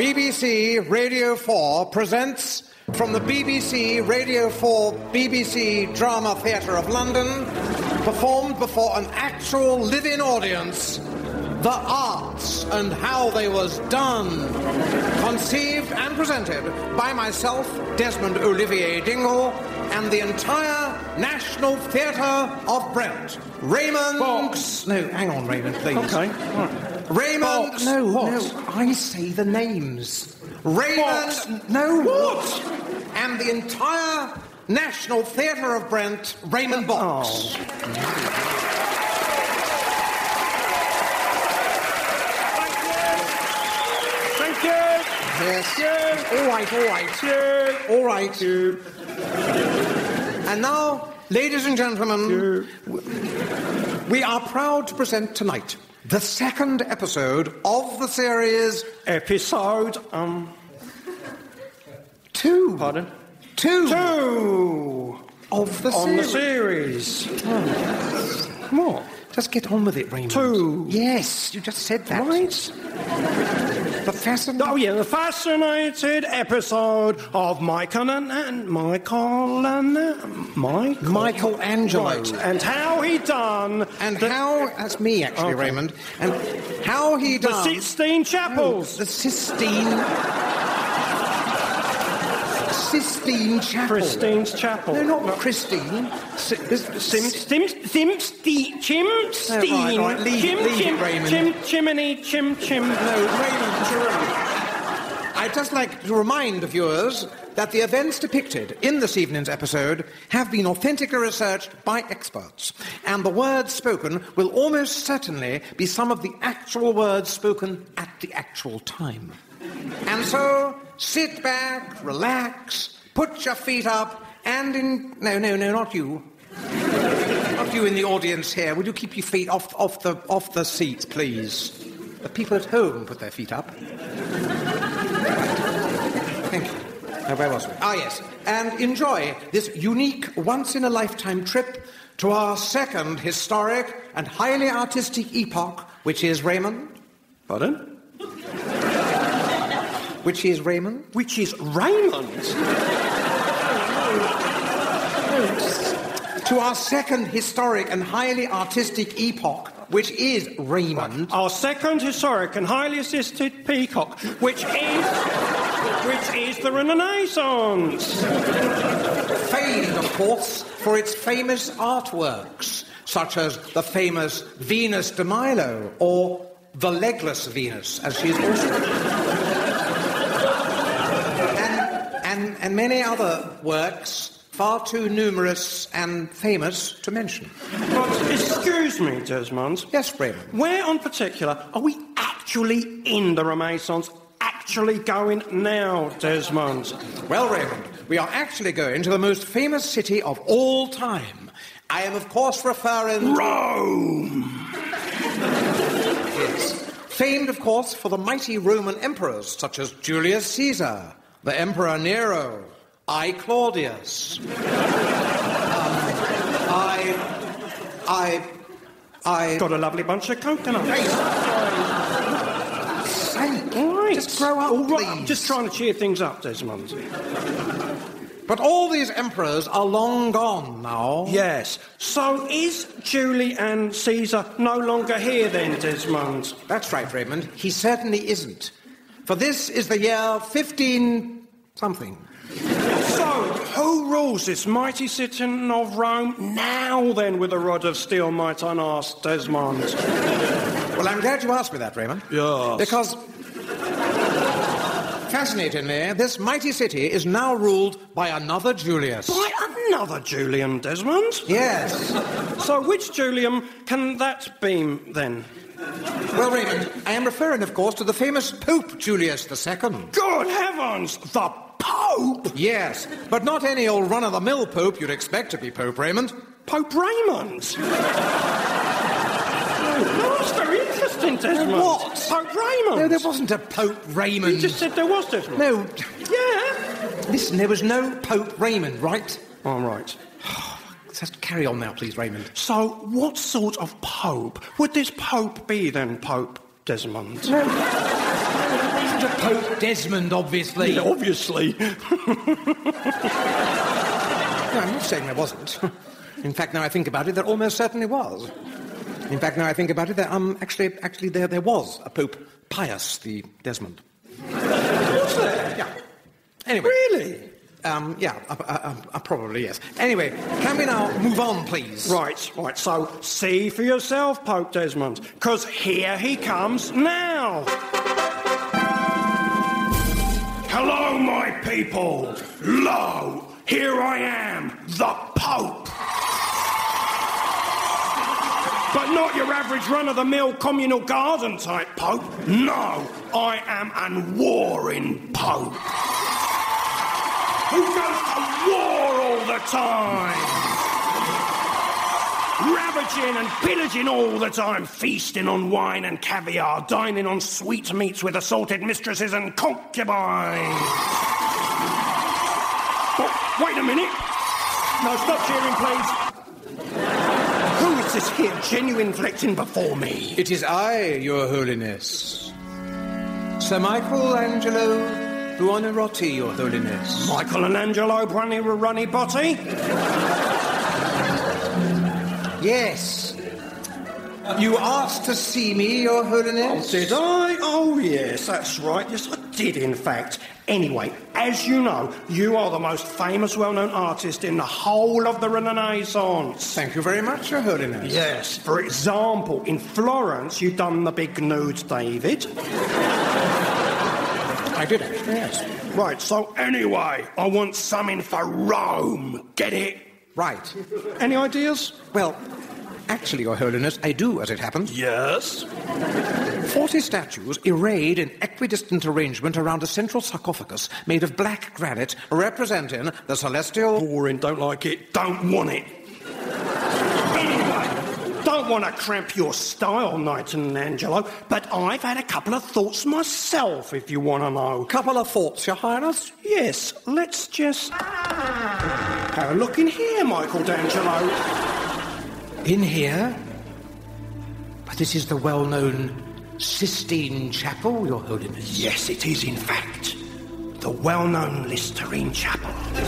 BBC Radio 4 presents from the BBC Radio 4 BBC Drama Theatre of London, performed before an actual live-in audience, The Arts and How They Was Done. Conceived and presented by myself, Desmond Olivier Dingle, and the entire National Theatre of Brent. Raymond... Box. No, hang on, Raymond, please. Okay, all right. Raymond... Box. No, What? no, I say the names. Raymond... Box. No. What? And the entire National Theatre of Brent, Raymond Box. Oh. Thank you. Yes. Yeah. All right, all right. Yeah. All right. Yeah. And now, ladies and gentlemen, we are proud to present tonight the second episode of the series... Episode, Two. Pardon? Two. Of the On the series. series. What? Just get on with it, Raymond. Two. Yes, you just said that. Right. The fascinating... Oh, yeah, the fascinated episode of Michelangelo. Michelangelo. Right, and how he done... And how... That's me, actually, Okay. Raymond. And how he The done... Sistine Chapels. The Sistine Chapel. Christine's Chapel. No, not Christine. Chimstein. right, leave it, Raymond. Chimney, chim. No, Raymond. I'd just like to remind the viewers that the events depicted in this evening's episode have been authentically researched by experts, and the words spoken will almost certainly be some of the actual words spoken at the actual time. And so, sit back, relax, put your feet up, and No, not you. Not you in the audience here. Would you keep your feet off the seats, please? The people at home put their feet up. Thank you. Now, where was we? Ah, yes. And enjoy this unique, once-in-a-lifetime trip to our second historic and highly artistic epoch, which is Raymond. Pardon? Which is Raymond? Which is Raymond. To our second historic and highly artistic epoch, which is Raymond. Our second historic and highly assisted peacock, which is the Renaissance. Famed, of course, for its famous artworks, such as the famous Venus de Milo, or the Legless Venus, as she is also... and many other works far too numerous and famous to mention. But excuse me, Desmond. Yes, Raymond. Where in particular are we actually in the Renaissance? Actually going now, Desmond? Well, Raymond, we are actually going to the most famous city of all time. I am, of course, referring... Rome! Yes. Famed, of course, for the mighty Roman emperors, such as Julius Caesar, the Emperor Nero, I, Claudius. I... Got a lovely bunch of coconuts. Sake. All right. Just grow up, All right. please. I'm just trying to cheer things up, Desmond. But all these emperors are long gone now. Yes. So is Julius Caesar no longer here then, Desmond? That's right, Raymond. He certainly isn't. For this is the year 15-something. So, who rules this mighty city of Rome now then with a rod of steel, might I ask, Desmond? Well, I'm glad you asked me that, Raymond. Yes. Because, fascinatingly, this mighty city is now ruled by another Julius. By another Julian, Desmond? Yes. So which Julian can that be then? Well, Raymond, I am referring, of course, to the famous Pope Julius II. Good heavens! The Pope? Yes, but not any old run-of-the-mill Pope you'd expect to be Pope, Raymond. Pope Raymond? Oh, that's very interesting, Desmond. What? Pope Raymond? No, there wasn't a Pope Raymond. You just said there was, Desmond. No. Yeah. Listen, there was no Pope Raymond, right? All right. Just carry on now, please, Raymond. So, what sort of Pope would this Pope be then, Pope Desmond? No. There wasn't a Pope Desmond, obviously. Yeah, obviously. No, I'm not saying there wasn't. In fact, now I think about it, there almost certainly was. In fact, now I think about it, there there was a Pope Pius the Desmond. Was there? Yeah. Anyway. Really? Probably, yes. Anyway, can we now move on, please? Right. So, see for yourself, Pope Desmond, because here he comes now. Hello, my people. Lo, here I am, the Pope. But not your average run-of-the-mill communal garden type Pope. No, I am an warring Pope. Who goes to war all the time? Ravaging and pillaging all the time, feasting on wine and caviar, dining on sweetmeats with assorted mistresses and concubines. Oh, wait a minute. No, stop cheering, please. Who is this here genuflecting before me? It is I, Your Holiness. Sir Michelangelo Buonarroti, Your Holiness. Michelangelo Runny Botty? Yes. You asked to see me, Your Holiness? Oh, did I? Oh, yes, that's right. Yes, I did, in fact. Anyway, as you know, you are the most famous, well-known artist in the whole of the Renaissance. Thank you very much, Your Holiness. Yes. For example, in Florence, you done the big nude David. I did, actually, yes. Right, so anyway, I want something for Rome. Get it? Right. Any ideas? Well, actually, Your Holiness, I do, as it happens. Yes. 40 statues arrayed in equidistant arrangement around a central sarcophagus made of black granite representing the celestial... Boring, don't like it, don't want it. Anyway, don't want to cramp your style, Michelangelo, but I've had a couple of thoughts myself, if you want to know. Couple of thoughts, Your Highness? Yes, let's just... have a look in here, Michelangelo. In here? But this is the well-known Sistine Chapel, Your Holiness. Yes, it is, in fact. The well-known Listerine Chapel.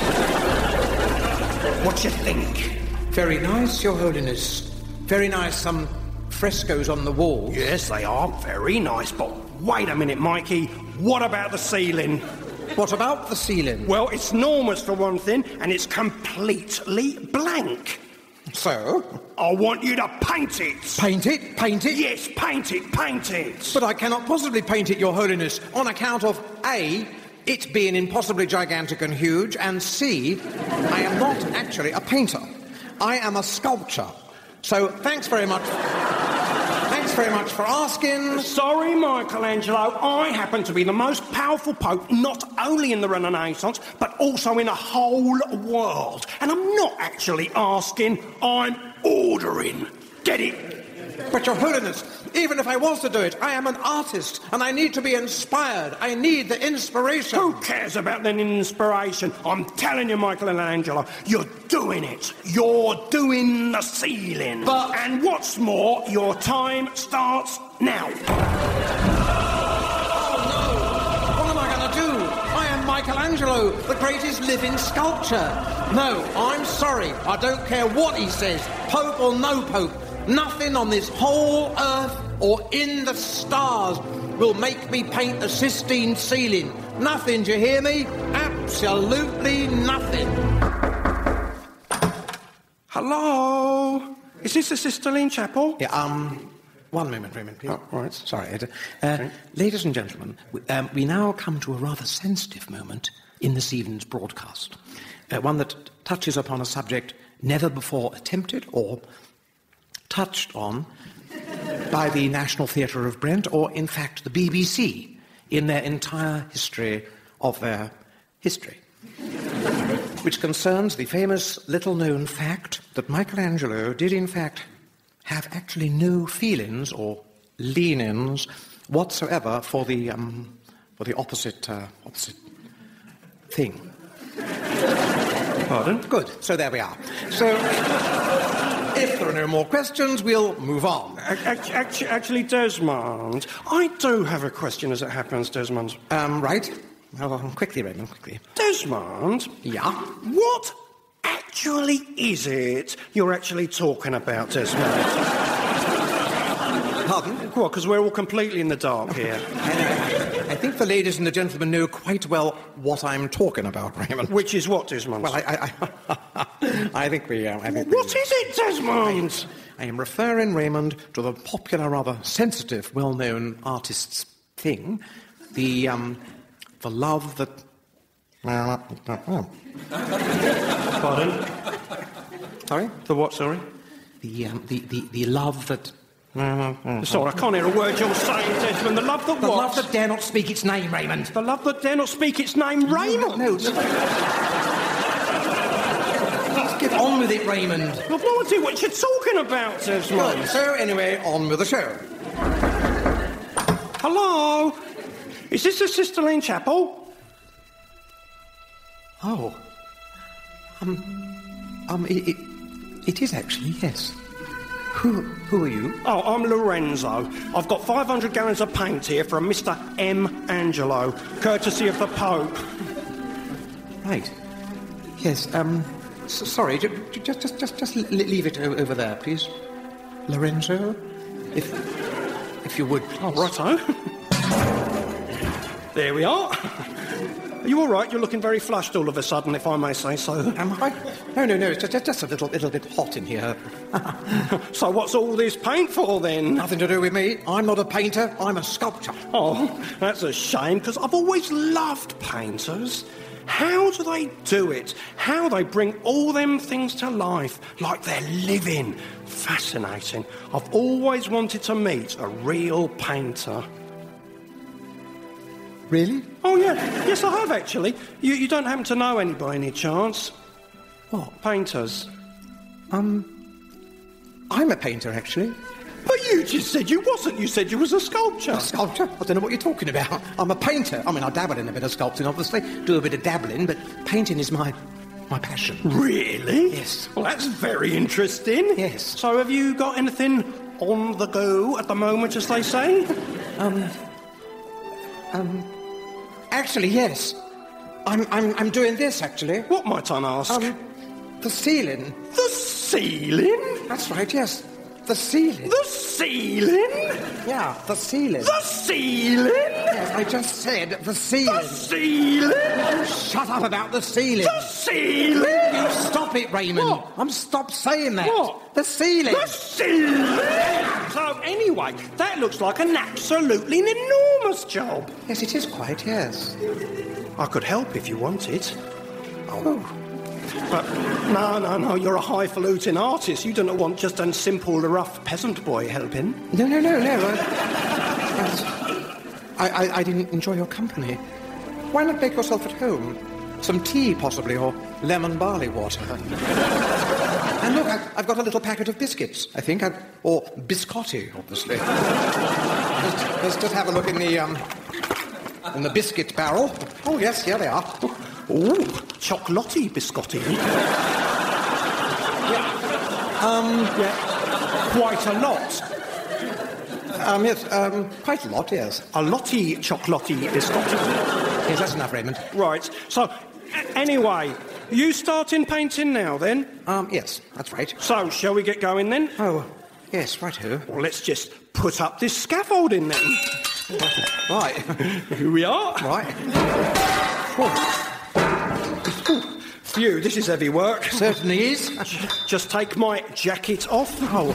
What do you think? Very nice, Your Holiness. Very nice, some frescoes on the wall. Yes, they are very nice, but wait a minute, Mikey. What about the ceiling? What about the ceiling? Well, it's enormous for one thing, and it's completely blank. So? I want you to paint it. Paint it? Paint it? Yes, paint it, paint it. But I cannot possibly paint it, Your Holiness, on account of A, it being impossibly gigantic and huge, and C, I am not actually a painter. I am a sculptor. So thanks very much for asking. Sorry, Michelangelo, I happen to be the most powerful pope not only in the Renaissance, but also in the whole world. And I'm not actually asking, I'm ordering. Get it? But, Your Holiness, even if I was to do it, I am an artist, and I need to be inspired. I need the inspiration. Who cares about the inspiration? I'm telling you, Michelangelo, you're doing it. You're doing the ceiling. But... And what's more, your time starts now. Oh, no. What am I going to do? I am Michelangelo, the greatest living sculptor. No, I'm sorry. I don't care what he says, Pope or no Pope. Nothing on this whole earth or in the stars will make me paint a Sistine ceiling. Nothing, do you hear me? Absolutely nothing. Hello? Is this the Sistine Chapel? Yeah, one moment, please. Oh, right. Sorry, Ed. Ladies and gentlemen, we now come to a rather sensitive moment in this evening's broadcast. One that touches upon a subject never before attempted or touched on by the National Theatre of Brent, or in fact the BBC, in their entire history of their history, which concerns the famous little-known fact that Michelangelo did in fact have actually no feelings or leanings whatsoever for the opposite thing. Pardon? Good. So there we are. So if there are no more questions, we'll move on. Actually, Desmond, I do have a question as it happens, Desmond. Right. Well, quickly, Raymond, quickly. Desmond? Yeah? What actually is it you're actually talking about, Desmond? Pardon? What, because we're all completely in the dark here. I think the ladies and the gentlemen know quite well what I'm talking about, Raymond. Which is what, Desmond? Well, I think we... What is it, Desmond? I am referring, Raymond, to the popular, rather sensitive, well-known artist's thing, the love that... Pardon? Sorry? The what, sorry? The love that... Sorry, I can't hear a word you're saying, Desmond. The love that The what? love that dare not speak its name, Raymond. The love that dare not speak its name, Raymond? No. Let's get on with it, Raymond. I've no idea what you're talking about, Desmond. Good. So, anyway, on with the show. Hello? Is this the Sister Lane Chapel? Oh. It is actually, yes. Who are you? Oh, I'm Lorenzo. I've got 500 gallons of paint here from Mr. M. Angelo, courtesy of the Pope. Right. Yes, sorry, just leave it over there, please. Lorenzo, if you would, please. Oh, righto. There we are. Are you all right? You're looking very flushed all of a sudden, if I may say so. Am I? No, it's just a little bit hot in here. So what's all this paint for, then? Nothing to do with me. I'm not a painter, I'm a sculptor. Oh, that's a shame, because I've always loved painters. How do they do it? How they bring all them things to life, like they're living. Fascinating. I've always wanted to meet a real painter. Really? Oh, yeah. Yes, I have, actually. You don't happen to know any by any chance? What? Painters. I'm a painter, actually. But you just said you wasn't. You said you was a sculptor. A sculptor? I don't know what you're talking about. I'm a painter. I mean, I dabble in a bit of sculpting, obviously. Do a bit of dabbling, but painting is my passion. Really? Yes. Well, that's very interesting. Yes. So have you got anything on the go at the moment, as they say? Actually, yes. I'm doing this, actually. What might I ask? The ceiling. The ceiling? That's right, yes. The ceiling. The ceiling? Yeah, the ceiling. The ceiling? Yes, I just said the ceiling. The ceiling? Shut up about the ceiling. The ceiling? You stop it, Raymond. What? Stop saying that. What? The ceiling. The ceiling? So, anyway, that looks like an absolutely enormous job. Yes, it is quite, yes. I could help if you wanted. Oh. But no, you're a highfalutin artist. You don't want just a simple, rough peasant boy helping. No. I didn't enjoy your company. Why not make yourself at home? Some tea, possibly, or lemon barley water. And look, I've got a little packet of biscuits, I think, or biscotti, obviously. Let's just have a look in the biscuit barrel. Oh, yes, here they are. Oh, chocolatey biscotti. Yeah, quite a lot. Yes, quite a lot, yes. A lotty chocolatey biscotti. Yes, that's enough, Raymond. Right, so, anyway, you starting painting now, then? Yes, that's right. So, shall we get going, then? Oh, yes, right-ho. Well, let's just put up this scaffolding, then. Right. Here we are. Right. Phew, this is heavy work. Certainly is. Just take my jacket off. Oh.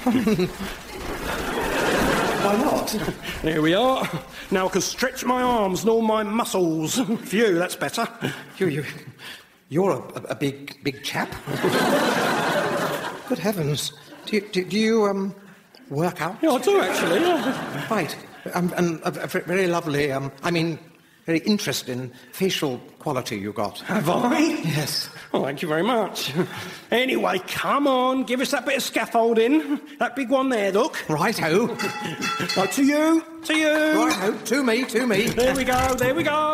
Why not? Here we are. Now I can stretch my arms and all my muscles. Phew, that's better. You're a big chap. Good heavens. Do you work out? Yeah, I do, actually. Yeah. Right. And a very lovely, very interesting facial quality you got. Have I? Yes. Oh, thank you very much. Anyway, come on, give us that bit of scaffolding. That big one there, look. Right-ho. Oh, to you. Right-ho. To me. There we go.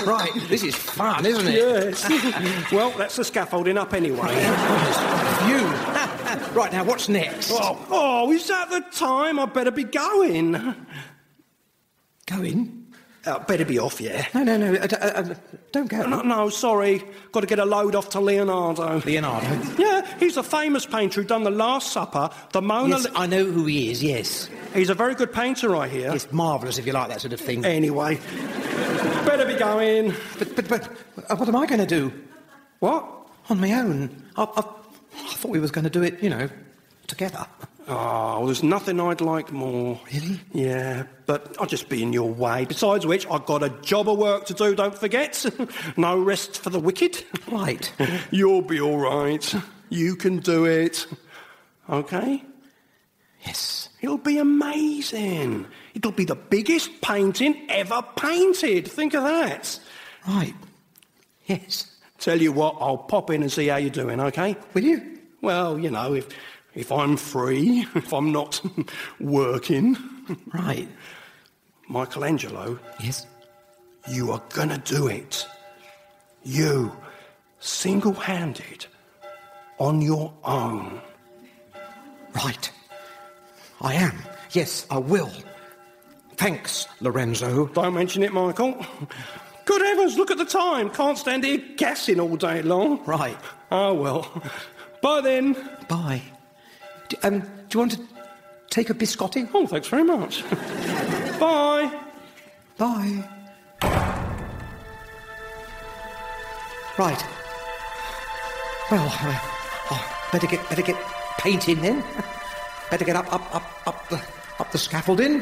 Right, this is fun, isn't it? Yes. Well, that's the scaffolding up anyway. You. Right, now, what's next? Oh, is that the time? I better be going. Going? Better be off, yeah. No, don't go. No, sorry. Got to get a load off to Leonardo. Leonardo? Yeah, he's a famous painter who done The Last Supper, the Mona... Yes, I know who he is, yes. He's a very good painter, I hear. It's marvellous if you like that sort of thing. Anyway, better be going. But what am I going to do? What? On my own. I thought we was going to do it, together. Oh, there's nothing I'd like more. Really? Yeah, but I'll just be in your way. Besides which, I've got a job of work to do, don't forget. No rest for the wicked. Right. You'll be all right. You can do it. OK? Yes. It'll be amazing. It'll be the biggest painting ever painted. Think of that. Right. Yes. Tell you what, I'll pop in and see how you're doing, OK? Will you? Well, if I'm free, if I'm not working. Right. Michelangelo. Yes? You are going to do it. You, single-handed, on your own. Right. I am. Yes, I will. Thanks, Lorenzo. Don't mention it, Michael. Good heavens, look at the time. Can't stand here gassing all day long. Right. Oh, well. Bye then. Bye. Do you want to take a biscotti? Oh, thanks very much. Bye. Bye. Right. Well, better get painting then. Better get up the scaffolding.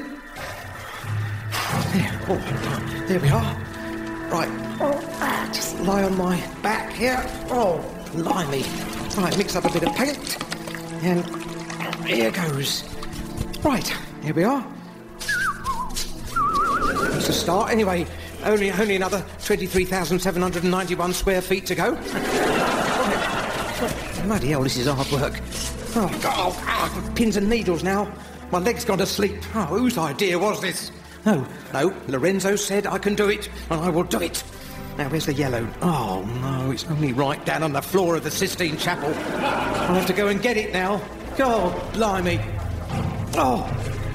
There we are. Right. Just lie on my back here. Oh, blimey. Right, mix up a bit of paint. And here goes. Right, here we are. That's a start. Anyway, only another 23,791 square feet to go. Right. Bloody hell, this is hard work. Oh, God. Pins and needles now. My leg's gone to sleep. Oh, whose idea was this? No, Lorenzo said I can do it, and I will do it. Now, where's the yellow? Oh, no, it's only right down on the floor of the Sistine Chapel. I'll have to go and get it now. God, blimey. God,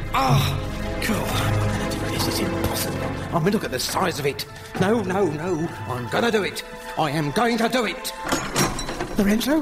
this is impossible. I mean, look at the size of it. No, I'm going to do it. I am going to do it. Lorenzo?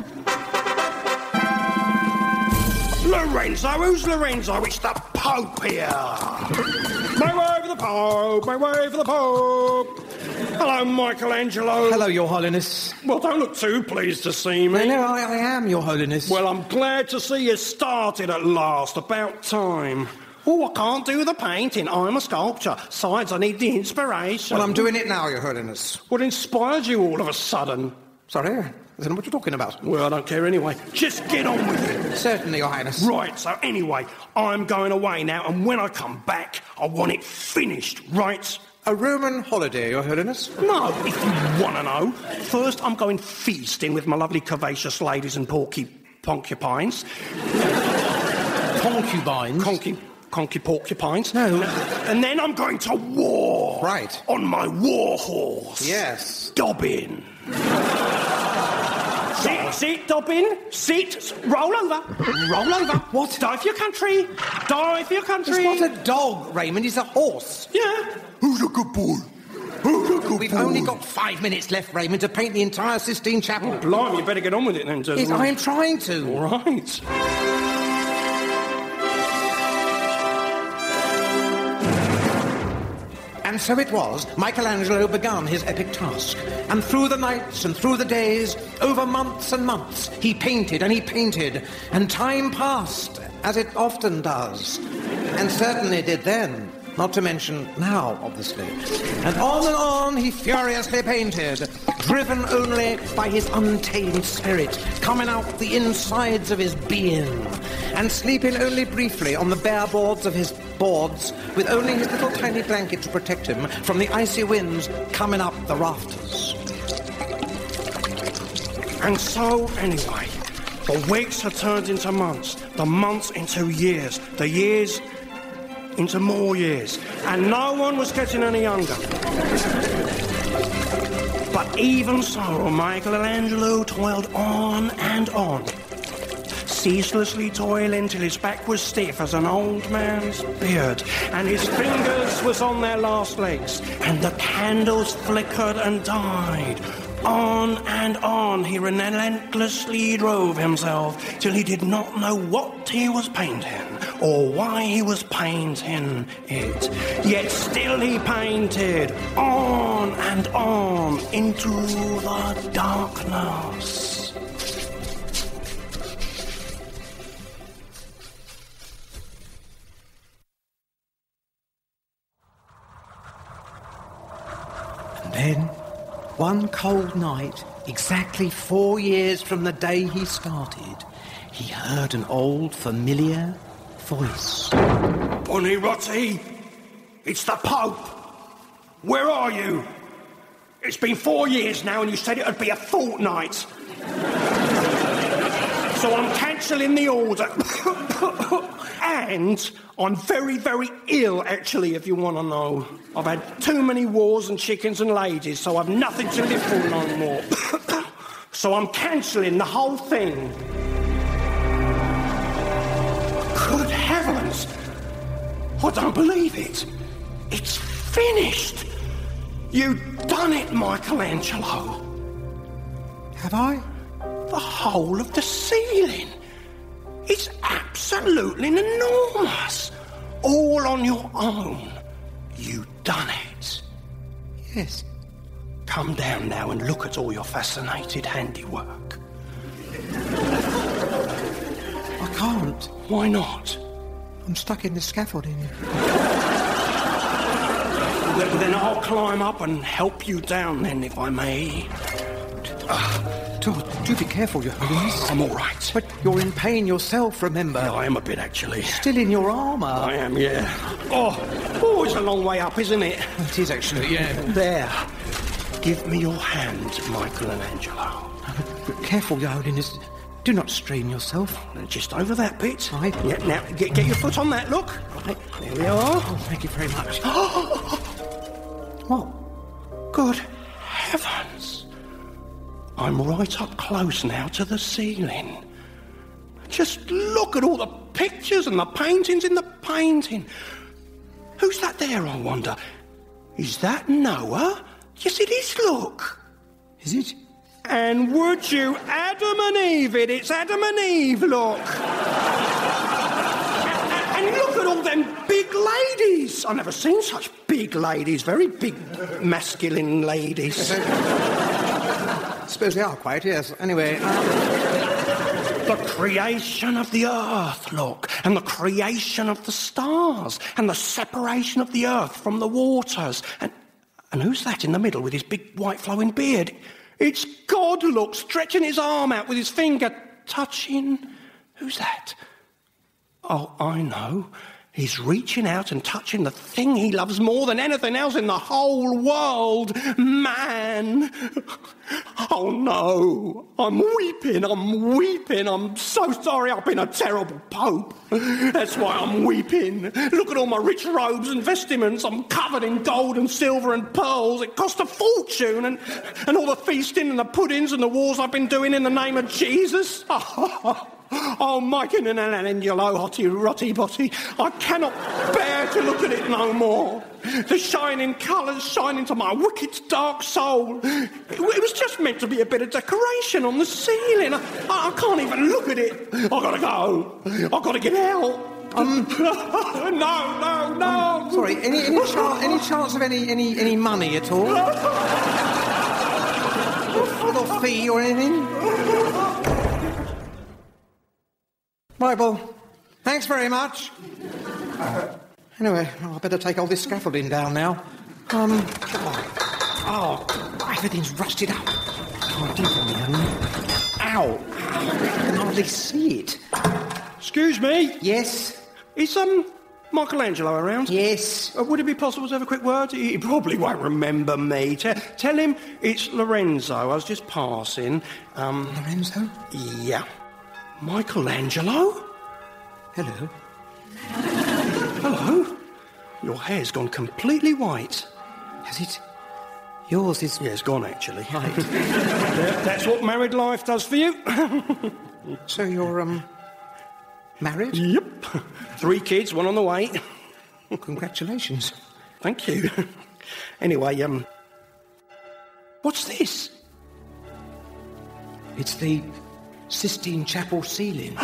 Lorenzo? Who's Lorenzo? It's the Pope here. My way for the Pope, my way for the Pope. Hello, Michelangelo. Hello, Your Holiness. Well, don't look too pleased to see me. No, I am, Your Holiness. Well, I'm glad to see you started at last. About time. Oh, I can't do the painting. I'm a sculptor. Besides, I need the inspiration. Well, I'm doing it now, Your Holiness. What inspired you all of a sudden? Sorry, I don't know what you're talking about. Well, I don't care anyway. Just get on with it. Certainly, Your Highness. Right, so anyway, I'm going away now, and when I come back, I want it finished, right? A Roman holiday, Your Holiness? No, if you want to know. First, I'm going feasting with my lovely curvaceous ladies and concubines. Concubines? Porcupines. No. And then I'm going to war. Right. On my war horse. Yes. Dobbin. Sit, Dobbin. Sit. Roll over. What? Die for your country. Die for your country. It's not a dog, Raymond. It's a horse. Yeah. Who's a good boy? We've only got 5 minutes left, Raymond, to paint the entire Sistine Chapel. Oh, blimey, you better get on with it then, Yes, I am trying to. All right. And so it was, Michelangelo began his epic task. And through the nights and through the days, over months and months, he painted and he painted. And time passed, as it often does. And certainly did then. Not to mention now, obviously. And on he furiously painted, driven only by his untamed spirit, coming out the insides of his being, and sleeping only briefly on the bare boards of his boards, with only his little tiny blanket to protect him from the icy winds coming up the rafters. And so, anyway, the weeks had turned into months, the months into years, the years into more years, and no one was getting any younger. Even so, Michelangelo toiled on and on, ceaselessly toiling till his back was stiff as an old man's beard, and his fingers was on their last legs, and the candles flickered and died. On and on he relentlessly drove himself till he did not know what he was painting or why he was painting it. Yet still he painted on and on into the darkness. And then, one cold night, exactly 4 years from the day he started, he heard an old, familiar voice. Buonarroti, it's the Pope. Where are you? It's been 4 years now and you said it would be a fortnight. So I'm cancelling the order. And I'm very, very ill, actually, if you want to know. I've had too many wars and chickens and ladies, so I've nothing to live for no more. So I'm cancelling the whole thing. Good heavens! I don't believe it. It's finished. You've done it, Michelangelo. Have I? The whole of the ceiling. It's absolutely enormous. All on your own. You've done it. Yes. Come down now and look at all your fascinated handiwork. I can't. Why not? I'm stuck in the scaffolding. Then I'll climb up and help you down then, if I may. Do be careful, Your Holiness. I'm all right. But you're in pain yourself, remember? Yeah, I am a bit, actually. Still in your armour. I am, yeah. Oh, it's a long way up, isn't it? It is, actually, yeah. There. Give me your hand, Michelangelo. Careful, Your Holiness. Do not strain yourself. Just over that bit. Right. Yeah, now, get your foot on that, look. Right. There we are. Oh, thank you very much. What? Good heavens. I'm right up close now to the ceiling. Just look at all the pictures and the paintings in the painting. Who's that there, I wonder? Is that Noah? Yes, it is, look. Is it? And would you Adam and Eve it? It's Adam and Eve, look. And look at all them big ladies. I've never seen such big ladies. Very big, masculine ladies. I suppose they are quite, yes. Anyway, The creation of the earth, look, and the creation of the stars, and the separation of the earth from the waters. And who's that in the middle with his big white flowing beard? It's God, look, stretching his arm out with his finger, touching... Who's that? Oh, I know. He's reaching out and touching the thing he loves more than anything else in the whole world, man. Oh, no. I'm weeping. I'm so sorry I've been a terrible pope. That's why I'm weeping. Look at all my rich robes and vestments. I'm covered in gold and silver and pearls. It cost a fortune. And all the feasting and the puddings and the wars I've been doing in the name of Jesus. Oh, Michelangelo, hotty botty, I cannot bear to look at it no more. The shining colours shine into my wicked dark soul. It was just meant to be a bit of decoration on the ceiling. I can't even look at it. I've got to go. I've got to get out. No. sorry, any chance of any money at all? A little fee or anything? Right, well, thanks very much. Anyway, I better take all this scaffolding down now. Everything's rusted up. Can't do anything. Ow! I can hardly see it. Excuse me? Yes? Is, Michelangelo around? Yes. Would it be possible to have a quick word? He probably won't remember me. Tell him it's Lorenzo. I was just passing. Lorenzo? Yeah. Michelangelo? Hello. Hello? Your hair's gone completely white. Has it? Yours is... Yeah, it's gone, actually. Right. Yeah, that's what married life does for you. So you're, married? Yep. 3 kids, 1 on the way. Congratulations. Thank you. Anyway, what's this? It's the Sistine Chapel ceiling.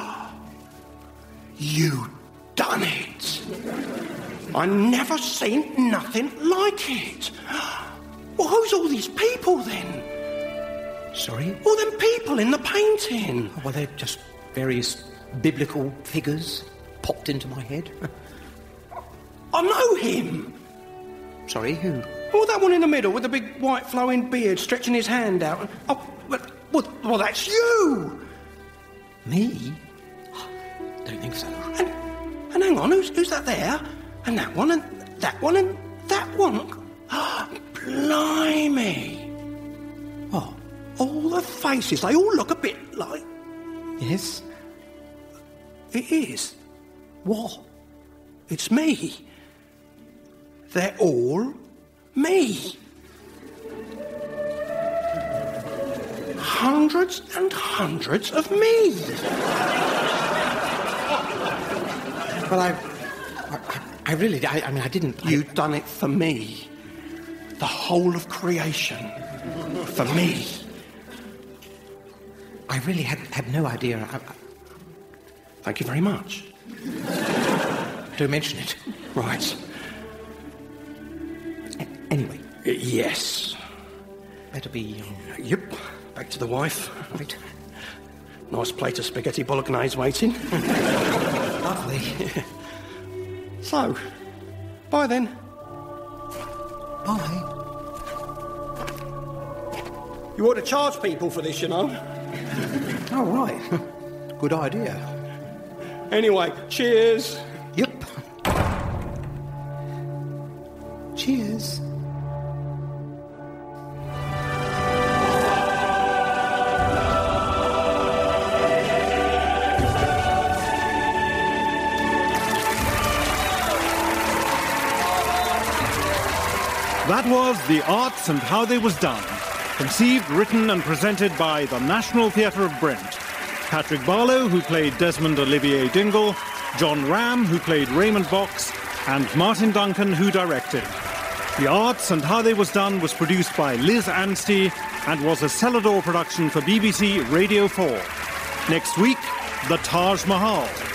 You done it. I never seen nothing like it. Well, who's all these people then? Sorry? All them people in the painting. Oh, well, they're just various biblical figures popped into my head. I know him. Sorry, who? Oh, that one in the middle with the big white flowing beard stretching his hand out. Oh, well, that's you. Me? Don't think so. And hang on, who's that there? And that one, and that one, and that one. Blimey. What? All the faces, they all look a bit like... Yes? It is. What? It's me. They're all me. Hundreds and hundreds of me. Well, I really... I mean, I didn't... You've done it for me. The whole of creation. For me. I really had no idea. Thank you very much. Don't mention it. Right. Anyway. Yes. Better be... Yep. Back to the wife. Right. Nice plate of spaghetti bolognese waiting. Lovely. So, bye then. Bye. You ought to charge people for this, you know. Oh, right. Good idea. Anyway, cheers. Yep. Cheers. That was The Arts and How They Was Done, conceived, written and presented by the National Theatre of Brent. Patrick Barlow, who played Desmond Olivier Dingle, John Ram, who played Raymond Box, and Martin Duncan, who directed. The Arts and How They Was Done was produced by Liz Anstey and was a Celador production for BBC Radio 4. Next week, The Taj Mahal.